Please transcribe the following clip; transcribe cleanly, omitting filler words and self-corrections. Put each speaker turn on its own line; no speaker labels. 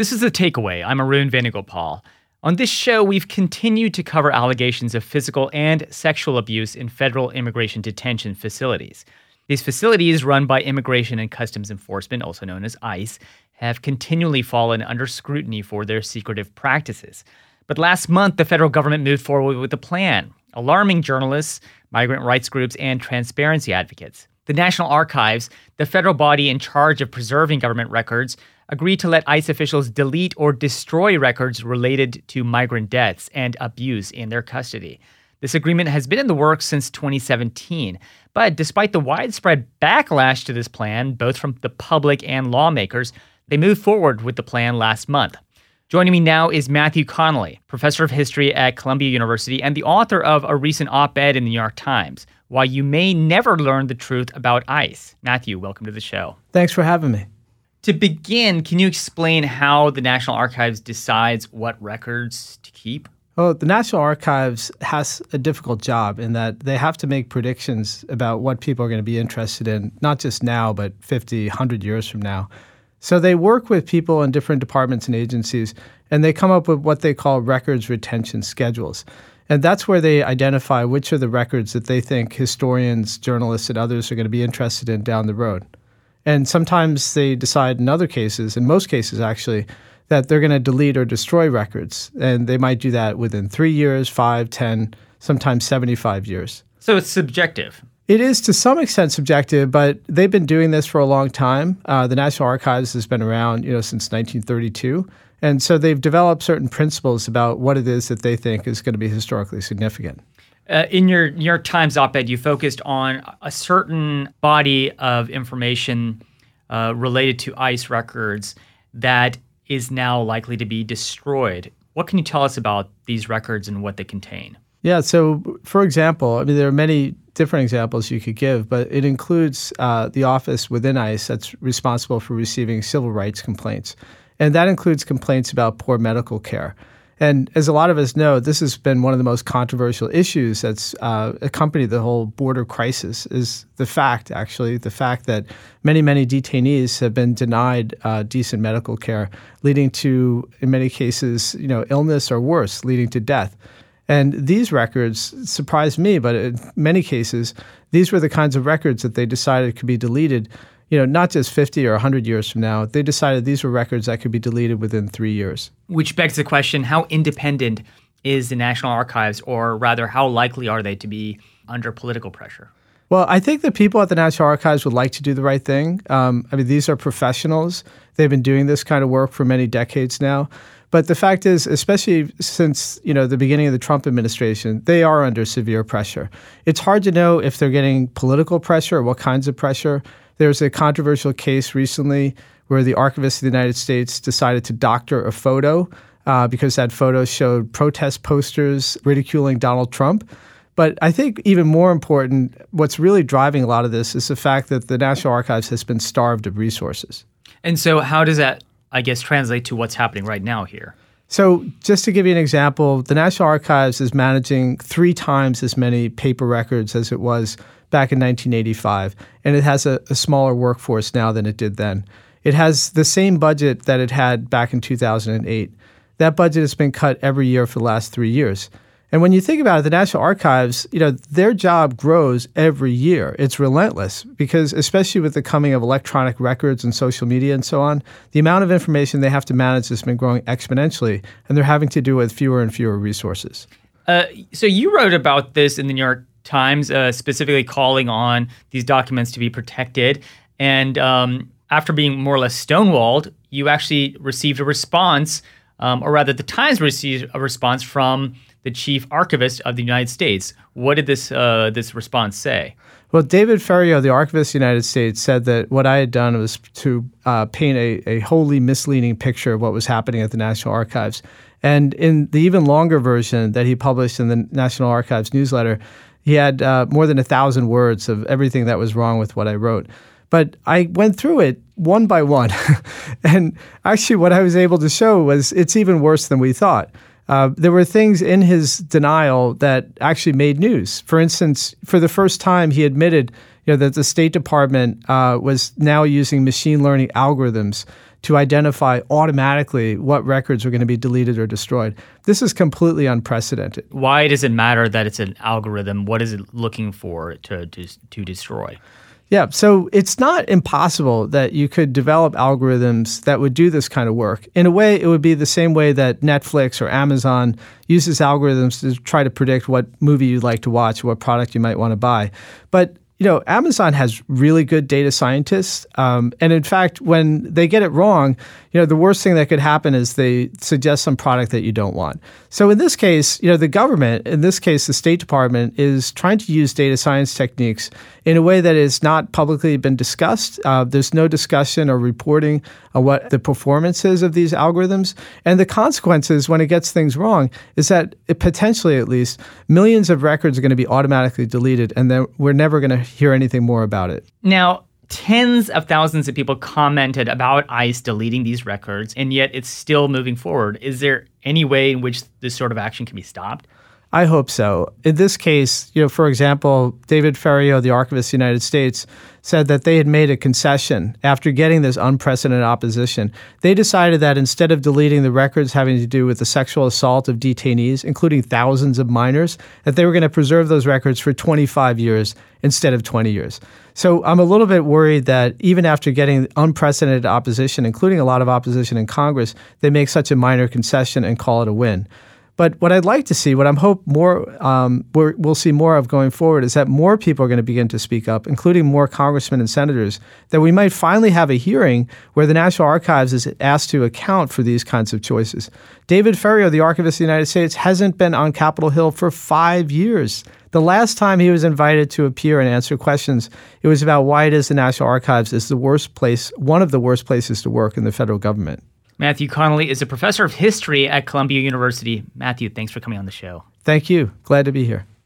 This is The Takeaway. I'm Arun Venugopal. On this show, we've continued to cover allegations of physical and sexual abuse in federal immigration detention facilities. These facilities, run by Immigration and Customs Enforcement, also known as ICE, have continually fallen under scrutiny for their secretive practices. But last month, the federal government moved forward with a plan, alarming journalists, migrant rights groups, and transparency advocates. The National Archives, the federal body in charge of preserving government records, agreed to let ICE officials delete or destroy records related to migrant deaths and abuse in their custody. This agreement has been in the works since 2017, but despite the widespread backlash to this plan, both from the public and lawmakers, they moved forward with the plan last month. Joining me now is Matthew Connelly, professor of history at Columbia University and the author of a recent op-ed in the New York Times, Why You May Never Learn the Truth About ICE. Matthew, welcome to the show.
Thanks for having me.
To begin, can you explain how the National Archives decides what records to keep?
Well, the National Archives has a difficult job in that they have to make predictions about what people are going to be interested in, not just now, but 50, 100 years from now. So they work with people in different departments and agencies, and they come up with what they call records retention schedules. And that's where they identify which are the records that they think historians, journalists, and others are going to be interested in down the road. And sometimes they decide in other cases, in most cases actually, that they're going to delete or destroy records. And they might do that within 3 years, 5, 10, sometimes 75 years.
So it's subjective.
It is to some extent subjective, but they've been doing this for a long time. The National Archives has been around, since 1932. And so they've developed certain principles about what it is that they think is going to be historically significant.
In your New York Times op-ed, you focused on a certain body of information related to ICE records that is now likely to be destroyed. What can you tell us about these records and what they contain?
Yeah, so for example, there are many different examples you could give, but it includes the office within ICE that's responsible for receiving civil rights complaints. And that includes complaints about poor medical care. And as a lot of us know, this has been one of the most controversial issues that's accompanied the whole border crisis is the fact that many, many detainees have been denied decent medical care, leading to, in many cases, illness or worse, leading to death. And these records surprised me, but in many cases, these were the kinds of records that they decided could be deleted, not just 50 or 100 years from now. They decided these were records that could be deleted within 3 years.
Which begs the question, how independent is the National Archives, or rather, how likely are they to be under political pressure?
Well, I think the people at the National Archives would like to do the right thing. These are professionals. They've been doing this kind of work for many decades now. But the fact is, especially since the beginning of the Trump administration, they are under severe pressure. It's hard to know if they're getting political pressure or what kinds of pressure. There's a controversial case recently where the Archivist of the United States decided to doctor a photo because that photo showed protest posters ridiculing Donald Trump. But I think even more important, what's really driving a lot of this is the fact that the National Archives has been starved of resources.
And so how does that, translate to what's happening right now here?
So just to give you an example, the National Archives is managing 3 times as many paper records as it was back in 1985, and it has a smaller workforce now than it did then. It has the same budget that it had back in 2008. That budget has been cut every year for the last 3 years. And when you think about it, the National Archives, their job grows every year. It's relentless because especially with the coming of electronic records and social media and so on, the amount of information they have to manage has been growing exponentially, and they're having to do with fewer and fewer resources.
So you wrote about this in the New York Times, specifically calling on these documents to be protected. And after being more or less stonewalled, you actually received a response, or rather the Times received a response from the chief archivist of the United States. What did this response say?
Well, David Ferriero, the Archivist of the United States, said that what I had done was to paint a wholly misleading picture of what was happening at the National Archives. And in the even longer version that he published in the National Archives newsletter, he had more than 1,000 words of everything that was wrong with what I wrote. But I went through it one by one. And actually what I was able to show was it's even worse than we thought. There were things in his denial that actually made news. For instance, for the first time, he admitted that the State Department was now using machine learning algorithms to identify automatically what records are going to be deleted or destroyed. This is completely unprecedented.
Why does it matter that it's an algorithm? What is it looking for to destroy?
Yeah, so it's not impossible that you could develop algorithms that would do this kind of work. In a way, it would be the same way that Netflix or Amazon uses algorithms to try to predict what movie you'd like to watch, what product you might want to buy. But Amazon has really good data scientists. And in fact, when they get it wrong, the worst thing that could happen is they suggest some product that you don't want. So in this case, the government, in this case, the State Department, is trying to use data science techniques in a way that has not publicly been discussed. There's no discussion or reporting of what the performance is of these algorithms. And the consequences when it gets things wrong is that potentially, at least, millions of records are going to be automatically deleted, and then we're never going to hear anything more about it.
Now, tens of thousands of people commented about ICE deleting these records, and yet it's still moving forward. Is there any way in which this sort of action can be stopped?
I hope so. In this case, for example, David Ferriero, the Archivist of the United States, said that they had made a concession after getting this unprecedented opposition. They decided that instead of deleting the records having to do with the sexual assault of detainees, including thousands of minors, that they were going to preserve those records for 25 years instead of 20 years. So I'm a little bit worried that even after getting unprecedented opposition, including a lot of opposition in Congress, they make such a minor concession and call it a win. But what I'd like to see, what I'm hope more we'll see more of going forward, is that more people are going to begin to speak up, including more congressmen and senators, that we might finally have a hearing where the National Archives is asked to account for these kinds of choices. David Ferriero, the Archivist of the United States, hasn't been on Capitol Hill for 5 years. The last time he was invited to appear and answer questions, it was about why it is the National Archives is the worst place, one of the worst places to work in the federal government.
Matthew Connelly is a professor of history at Columbia University. Matthew, thanks for coming on the show.
Thank you. Glad to be here.